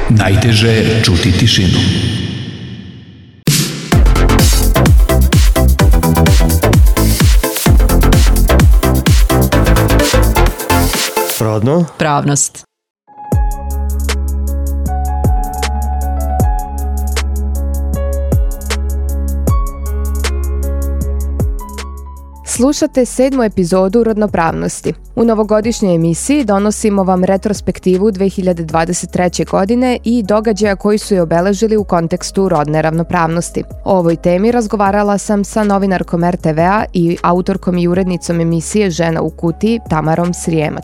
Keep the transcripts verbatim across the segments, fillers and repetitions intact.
Najteže je čuti tišinu. Rodno. Pravnost. Slušate sedmu epizodu Rodnopravnosti. U novogodišnjoj emisiji donosimo vam retrospektivu dve hiljade dvadeset treće. godine i događaja koji su je obeležili u kontekstu rodne ravnopravnosti. O ovoj temi razgovarala sam sa novinarkom er te ve a i autorkom i urednicom emisije Žena u kutiji, Tamarom Srijemac.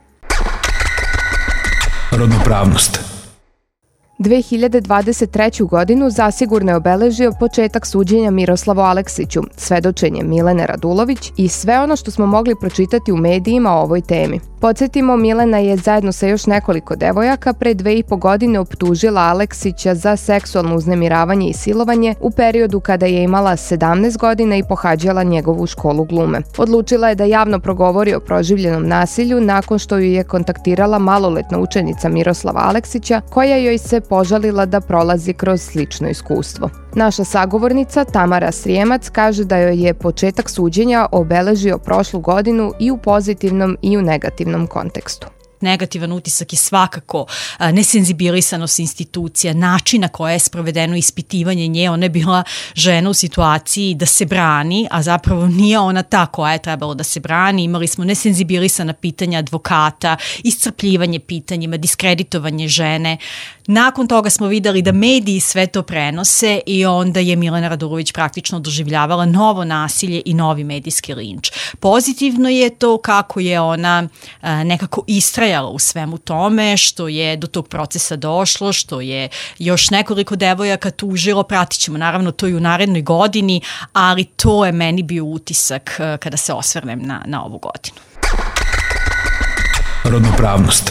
Rodnopravnost. dve hiljade dvadeset treću. godinu zasigurno je obeležio početak suđenja Miroslavu Aleksiću, svedočenje Milene Radulović i sve ono što smo mogli pročitati u medijima o ovoj temi. Podsjetimo, Milena je zajedno sa još nekoliko devojaka pre dve i po godine optužila Aleksića za seksualno uznemiravanje i silovanje u periodu kada je imala sedamnaest godina i pohađala njegovu školu glume. Odlučila je da javno progovori o proživljenom nasilju nakon što ju je kontaktirala maloletna učenica Miroslava Aleksića, koja joj se požalila da prolazi kroz slično iskustvo. Naša sagovornica Tamara Srijemac kaže da joj je početak suđenja obeležio prošlu godinu i u pozitivnom i u negativnom kontekstu. Negativan utisak je svakako nesenzibilisanost institucija, način na koje je sprovedeno ispitivanje nje. Ona je bila žena u situaciji da se brani, a zapravo nije ona ta koja je trebalo da se brani. Imali smo nesenzibilisana pitanja advokata, iscrpljivanje pitanjima, diskreditovanje žene. Nakon toga smo videli da mediji sve to prenose i onda je Milena Radulović praktično doživljavala novo nasilje i novi medijski linč. Pozitivno je to kako je ona nekako istrajala u svemu tome, što je do tog procesa došlo, što je još nekoliko devojaka tužilo, pratit ćemo naravno to i u narednoj godini, ali to je meni bio utisak kada se osvrnem na, na ovu godinu. Rodnopravnost.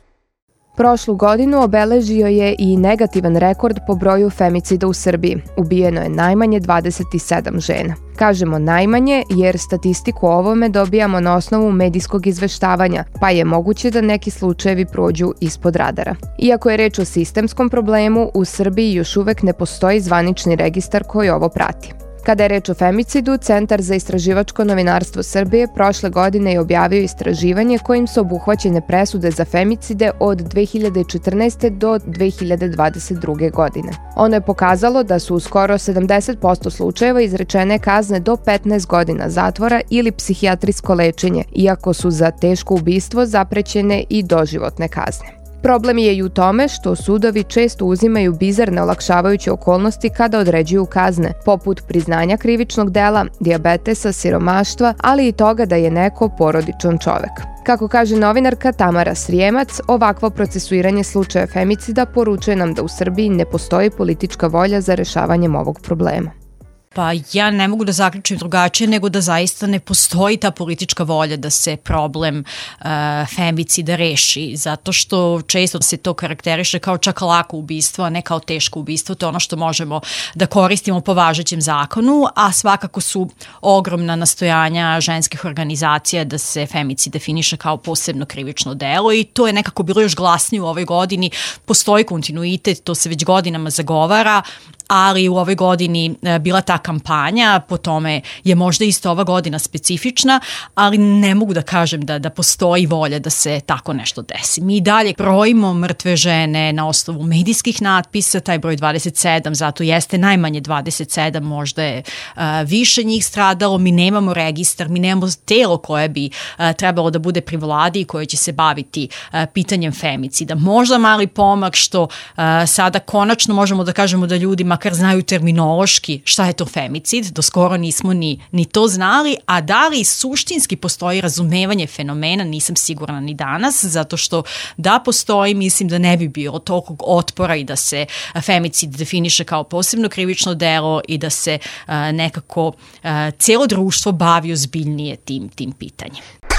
Prošlu godinu obeležio je i negativan rekord po broju femicida u Srbiji. Ubijeno je najmanje dvadeset sedam žena. Kažemo najmanje jer statistiku o ovome dobijamo na osnovu medijskog izveštavanja, pa je moguće da neki slučajevi prođu ispod radara. Iako je reč o sistemskom problemu, u Srbiji još uvek ne postoji zvanični registar koji ovo prati. Kada je reč o femicidu, Centar za istraživačko novinarstvo Srbije prošle godine je objavio istraživanje kojim su obuhvaćene presude za femicide od dve hiljade četrnaeste. do dve hiljade dvadeset druge. godine. Ono je pokazalo da su u skoro sedamdeset posto slučajeva izrečene kazne do petnaest godina zatvora ili psihijatrijsko lečenje, iako su za teško ubistvo zaprećene i doživotne kazne. Problem je i u tome što sudovi često uzimaju bizarne olakšavajuće okolnosti kada određuju kazne, poput priznanja krivičnog dela, dijabetesa, siromaštva, ali i toga da je neko porodičan čovek. Kako kaže novinarka Tamara Srijemac, ovakvo procesuiranje slučaja femicida poručuje nam da u Srbiji ne postoji politička volja za rešavanjem ovog problema. Pa ja ne mogu da zaključim drugačije nego da zaista ne postoji ta politička volja da se problem uh, femicida reši, zato što često se to karakteriše kao čak lako ubistvo, a ne kao teško ubistvo. To je ono što možemo da koristimo po važećem zakonu, a svakako su ogromna nastojanja ženskih organizacija da se femicid definiše kao posebno krivično delo i to je nekako bilo još glasnije u ovoj godini. Postoji kontinuitet, to se već godinama zagovara, ali u ovoj godini bila ta kampanja, po tome je možda isto ova godina specifična, ali ne mogu da kažem da, da postoji volja da se tako nešto desi. Mi dalje brojimo mrtve žene na osnovu medijskih natpisa, taj broj dvadeset sedam, zato jeste najmanje dvadeset sedam, možda je uh, više njih stradalo, mi nemamo registar, mi nemamo telo koje bi uh, trebalo da bude pri vladi i koje će se baviti uh, pitanjem femicida. Možda mali pomak što uh, sada konačno možemo da kažemo da ljudi makar znaju terminološki šta je to femicid, do skoro nismo ni, ni to znali, a da li suštinski postoji razumevanje fenomena, nisam sigurna ni danas, zato što da postoji, mislim da ne bi bilo tolikog otpora i da se femicid definiše kao posebno krivično delo i da se uh, nekako uh, cijelo društvo bavi ozbiljnije tim, tim pitanjem.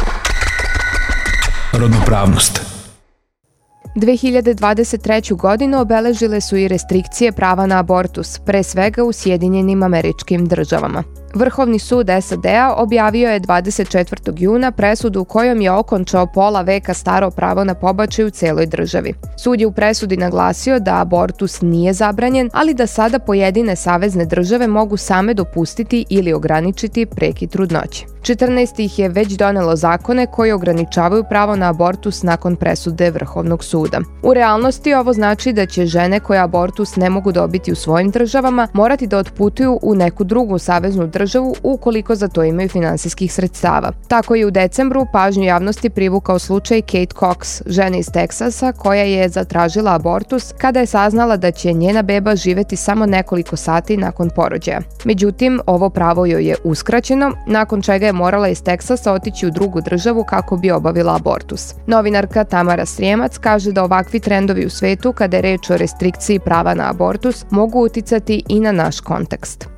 Rodnopravnost. dve hiljade dvadeset treću. godinu obeležile su i restrikcije prava na abortus, pre svega u Sjedinjenim Američkim Državama. Vrhovni sud S A D-a objavio je dvadeset četvrtog juna presudu kojom je okončao pola veka staro pravo na pobačaj u celoj državi. Sud je u presudi naglasio da abortus nije zabranjen, ali da sada pojedine savezne države mogu same dopustiti ili ograničiti prekid trudnoće. četrnaest ih je već donelo zakone koji ograničavaju pravo na abortus nakon presude Vrhovnog suda. U realnosti ovo znači da će žene koje abortus ne mogu dobiti u svojim državama morati da otputuju u neku drugu saveznu državu ukoliko za to imaju finansijskih sredstava. Tako je u decembru pažnju javnosti privukao slučaj Kate Cox, žene iz Teksasa koja je zatražila abortus kada je saznala da će njena beba živeti samo nekoliko sati nakon porođaja. Međutim, ovo pravo joj je uskraćeno, nakon čega je morala iz Teksasa otići u drugu državu kako bi obavila abortus. Novinarka Tamara Srijemac kaže da ovakvi trendovi u svetu, kada je reč o restrikciji prava na abortus, mogu uticati i na naš kontekst.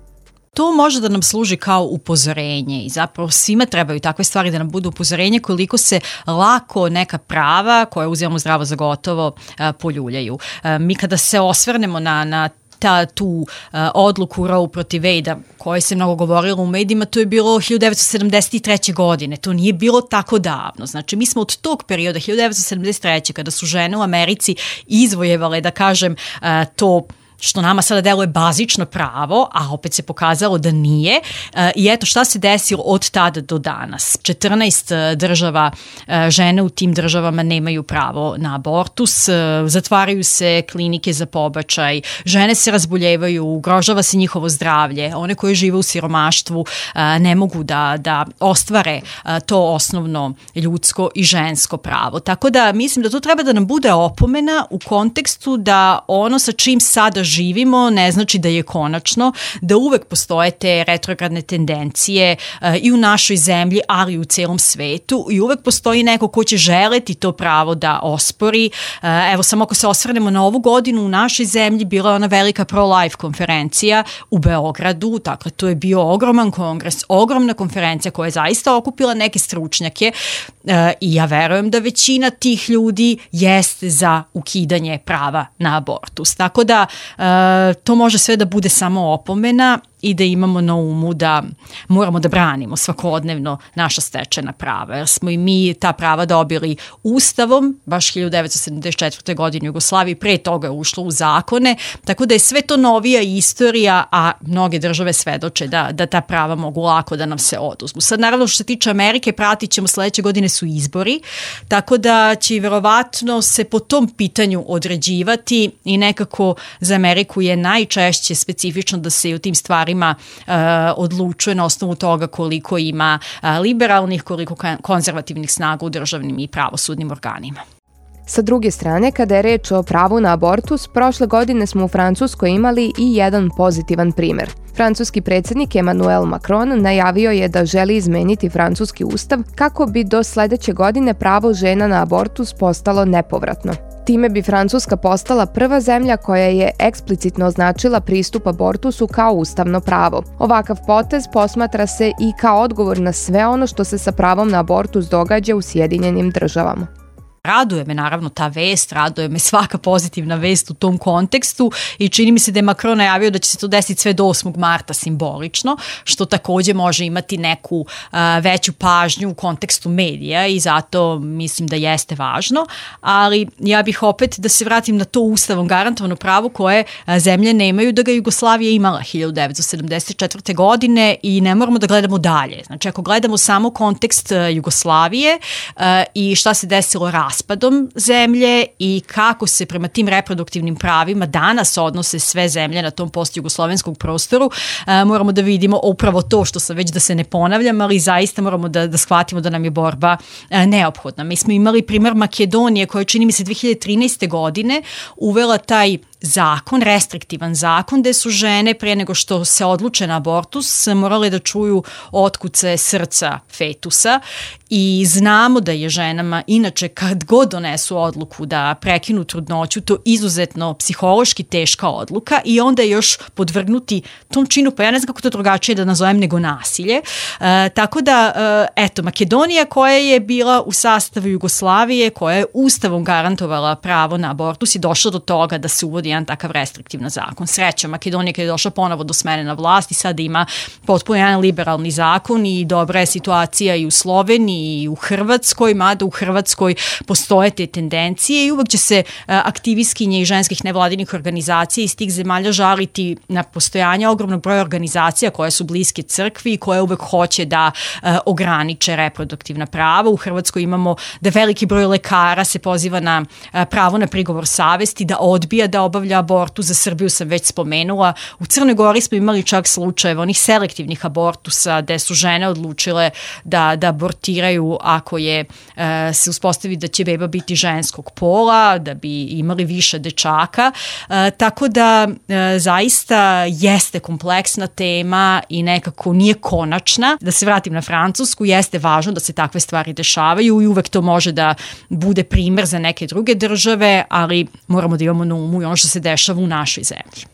To može da nam služi kao upozorenje i zapravo svima trebaju takve stvari da nam budu upozorenje koliko se lako neka prava koje uzimamo zdravo za gotovo poljuljaju. Mi kada se osvrnemo na, na ta, tu uh, odluku Roe protiv Wade-a, koje se mnogo govorilo u medijima, to je bilo hiljadu devetsto sedamdeset treće. godine. To nije bilo tako davno. Znači, mi smo od tog perioda, hiljadu devetsto sedamdeset treće. kada su žene u Americi izvojevale, da kažem, uh, to što nama sada deluje bazično pravo, a opet se pokazalo da nije. I eto šta se desilo od tada do danas. četrnaest država, žene u tim državama nemaju pravo na abortus, zatvaraju se klinike za pobačaj, žene se razboljevaju, ugrožava se njihovo zdravlje, one koje žive u siromaštvu ne mogu da, da ostvare to osnovno ljudsko i žensko pravo. Tako da mislim da to treba da nam bude opomena u kontekstu da ono sa čim sada živimo ne znači da je konačno, da uvek postoje te retrogradne tendencije uh, i u našoj zemlji, ali i u celom svetu i uvek postoji neko ko će želeti to pravo da ospori. Uh, evo, samo ako se osvrnemo na ovu godinu u našoj zemlji, bila je ona velika pro-life konferencija u Beogradu, dakle to je bio ogroman kongres, ogromna konferencija koja je zaista okupila neke stručnjake uh, i ja verujem da većina tih ljudi jeste za ukidanje prava na abortus. Tako da Uh, to može sve da bude samo opomena i da imamo na umu da moramo da branimo svakodnevno naša stečena prava, jer smo i mi ta prava dobili Ustavom, baš hiljadu devetsto sedamdeset četvrte. godine u Jugoslaviji, pre toga je ušlo u zakone, tako da je sve to novija istorija, a mnoge države svedoče da, da ta prava mogu lako da nam se oduzmu. Sad, naravno, što se tiče Amerike, pratit ćemo sledeće godine su izbori, tako da će verovatno se po tom pitanju određivati i nekako za Ameriku je najčešće specifično da se i u tim stvarima Uh, odlučuje na osnovu toga koliko ima uh, liberalnih, koliko konzervativnih snaga u državnim i pravosudnim organima. Sa druge strane, kada je reč o pravu na abortus, prošle godine smo u Francuskoj imali i jedan pozitivan primer. Francuski predsjednik Emmanuel Macron najavio je da želi izmeniti francuski ustav kako bi do sledeće godine pravo žena na abortus postalo nepovratno. Time bi Francuska postala prva zemlja koja je eksplicitno označila pristup abortusu kao ustavno pravo. Ovakav potez posmatra se i kao odgovor na sve ono što se sa pravom na abortus događa u Sjedinjenim državama. Raduje me naravno ta vest, raduje me svaka pozitivna vest u tom kontekstu i čini mi se da je Macron najavio da će se to desiti sve do osmog marta simbolično, što takođe može imati neku uh, veću pažnju u kontekstu medija i zato mislim da jeste važno, ali ja bih opet da se vratim na to ustavom garantovano pravo koje uh, zemlje nemaju, da ga Jugoslavija imala hiljadu devetsto sedamdeset četvrte. godine i ne moramo da gledamo dalje. Znači ako gledamo samo kontekst uh, Jugoslavije uh, i šta se desilo raz raspadom zemlje i kako se prema tim reproduktivnim pravima danas odnose sve zemlje na tom post-jugoslovenskom prostoru, e, moramo da vidimo upravo to što sam već da se ne ponavljam, ali zaista moramo da, da shvatimo da nam je borba e, neophodna. Mi smo imali primer Makedonije koja čini mi se dve hiljade trinaeste. godine uvela taj zakon, restriktivan zakon, gde su žene pre nego što se odluče na abortus morale da čuju otkuce srca fetusa i znamo da je ženama inače kad god donesu odluku da prekinu trudnoću, to izuzetno psihološki teška odluka i onda je još podvrgnuti tom činu, pa ja ne znam kako to drugačije da nazovem nego nasilje. E, tako da, e, eto, Makedonija koja je bila u sastavu Jugoslavije, koja je ustavom garantovala pravo na abortus i došla do toga da se uvodi jedan takav restriktivan zakon. Sreća, Makedonija kada je došla ponovo do smene na vlasti, sada ima potpuno jedan liberalni zakon i dobra je situacija i u Sloveniji i u Hrvatskoj, mada u Hrvatskoj postoje te tendencije i uvek će se aktivistkinje i ženskih nevladinih organizacija iz tih zemalja žaliti na postojanje ogromnog broja organizacija koje su bliske crkvi i koje uvek hoće da ograniče reproduktivna prava. U Hrvatskoj imamo da veliki broj lekara se poziva na pravo na prigovor savesti, da odbija da obavlja abortus. Za Srbiju sam već spomenula. U Crnoj Gori smo imali čak slučajeva onih selektivnih abortusa gde su žene odlučile da, da abortiraju ako je e, se uspostavi da će beba biti ženskog pola, da bi imali više dečaka. E, tako da e, zaista jeste kompleksna tema i nekako nije konačna. Da se vratim na Francusku, jeste važno da se takve stvari dešavaju i uvek to može da bude primer za neke druge države, ali moramo da imamo na umu i ono što se dešava u našoj zemlji.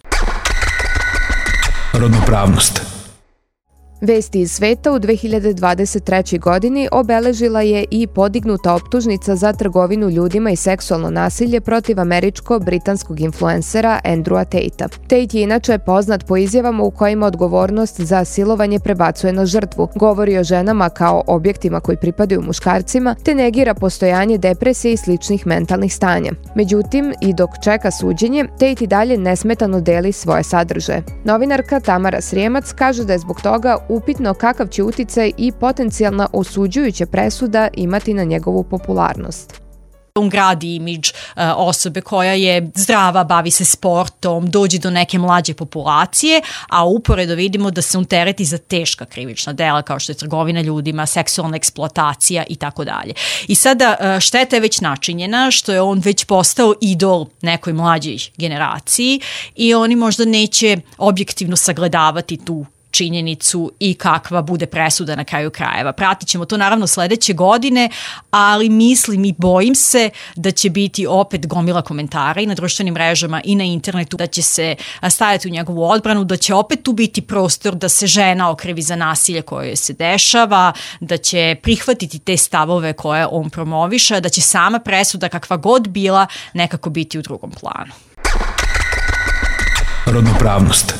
Rodnopravnost. Vesti iz sveta u dve hiljade dvadeset trećoj. godini obeležila je i podignuta optužnica za trgovinu ljudima i seksualno nasilje protiv američko-britanskog influencera Andrewa Tate-a. Tate je inače poznat po izjavama u kojima odgovornost za silovanje prebacuje na žrtvu, govori o ženama kao objektima koji pripadaju muškarcima, te negira postojanje depresije i sličnih mentalnih stanja. Međutim, i dok čeka suđenje, Tate i dalje nesmetano deli svoje sadržaje. Novinarka Tamara Srijemac kaže da je zbog toga upitno kakav će uticaj i potencijalna osuđujuća presuda imati na njegovu popularnost. On gradi imidž uh, osobe koja je zdrava, bavi se sportom, dođe do neke mlađe populacije, a uporedo vidimo da se on tereti za teška krivična dela kao što je trgovina ljudima, seksualna eksploatacija i tako dalje. I sada uh, šteta je već načinjena što je on već postao idol nekoj mlađoj generaciji i oni možda neće objektivno sagledavati tu činjenicu i kakva bude presuda na kraju krajeva. Pratit ćemo to naravno sledeće godine, ali mislim i bojim se da će biti opet gomila komentara i na društvenim mrežama i na internetu, da će se stajati u njegovu odbranu, da će opet tu biti prostor da se žena okrivi za nasilje koje se dešava, da će prihvatiti te stavove koje on promoviše, da će sama presuda kakva god bila nekako biti u drugom planu. Rodnopravnost.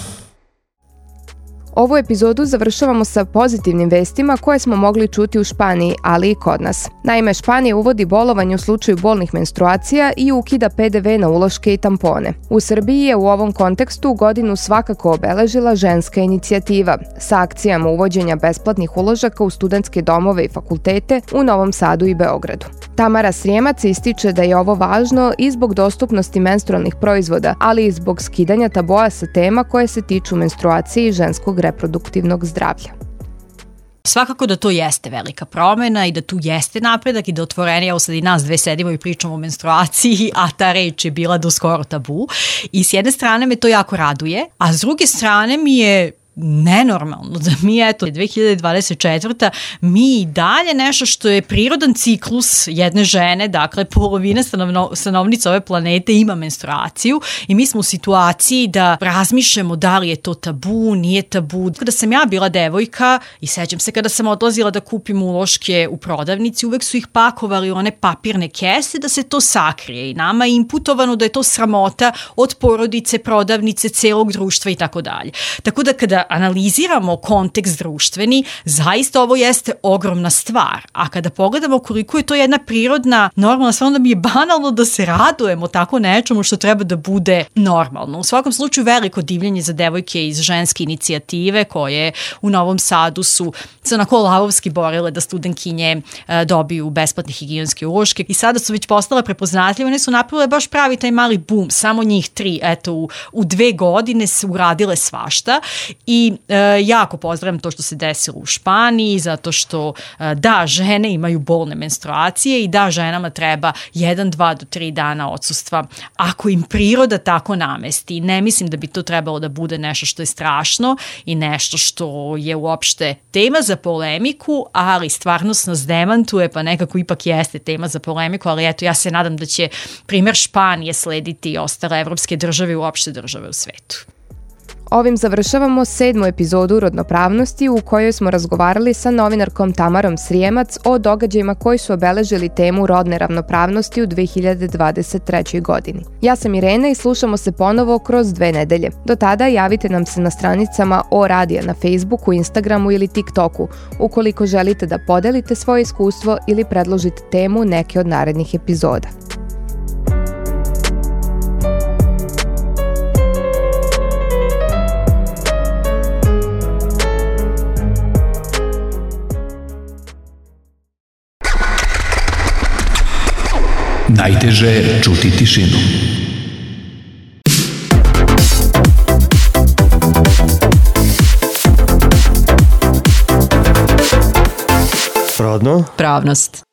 Ovu epizodu završavamo sa pozitivnim vestima koje smo mogli čuti u Španiji, ali i kod nas. Naime, Španija uvodi bolovanje u slučaju bolnih menstruacija i ukida pe de ve na uloške i tampone. U Srbiji je u ovom kontekstu godinu svakako obeležila ženska inicijativa sa akcijama uvođenja besplatnih uložaka u studentske domove i fakultete u Novom Sadu i Beogradu. Tamara Srijemac ističe da je ovo važno i zbog dostupnosti menstrualnih proizvoda, ali i zbog skidanja taboa sa tema koje se tiču menstruacije i ženskog reproduktivnog zdravlja. Svakako da to jeste velika promena i da tu jeste napredak i da otvorenje, evo sad i nas dve sedimo i pričamo o menstruaciji, a ta reč je bila do skoro tabu. I s jedne strane me to jako raduje, a s druge strane mi je nenormalno da mi, eto, dve hiljade dvadeset četvrta mi i dalje nešto što je prirodan ciklus jedne žene, dakle polovina stanovno, stanovnica ove planete ima menstruaciju i mi smo u situaciji da razmišljamo da li je to tabu, nije tabu. Kada sam ja bila devojka i sećam se kada sam odlazila da kupim uloške u prodavnici, uvek su ih pakovali u one papirne kese da se to sakrije i nama je imputovano da je to sramota od porodice, prodavnice, celog društva i tako dalje. Tako da kada analiziramo kontekst društveni, zaista ovo jeste ogromna stvar. A kada pogledamo koliko je to jedna prirodna, normalna stvar, onda mi je banalno da se radujemo tako nečemu što treba da bude normalno. U svakom slučaju veliko divljenje za devojke iz ženske inicijative koje u Novom Sadu su se onako lavovski borile da studentkinje e, dobiju besplatne higijenske uloške i sada su već postale prepoznatljive. One su napravile baš pravi taj mali boom, samo njih tri, eto u, u dve godine su uradile svašta i I e, jako pozdravljam to što se desilo u Španiji, zato što e, da, žene imaju bolne menstruacije i da, ženama treba jedan, dva do tri dana odsustva ako im priroda tako namesti. Ne mislim da bi to trebalo da bude nešto što je strašno i nešto što je uopšte tema za polemiku, ali stvarnost nas demantuje, pa nekako ipak jeste tema za polemiku, ali eto, ja se nadam da će primer Španije slediti i ostale evropske države i uopšte države u svetu. Ovim završavamo sedmu epizodu Rodnopravnosti u kojoj smo razgovarali sa novinarkom Tamarom Srijemac o događajima koji su obeležili temu rodne ravnopravnosti u dve hiljade dvadeset trećoj. godini. Ja sam Irena i slušamo se ponovo kroz dve nedelje. Do tada javite nam se na stranicama O Radija na Facebooku, Instagramu ili TikToku ukoliko želite da podelite svoje iskustvo ili predložite temu neke od narednih epizoda. Najteže je čuti tišinu. Rodno? Pravnost.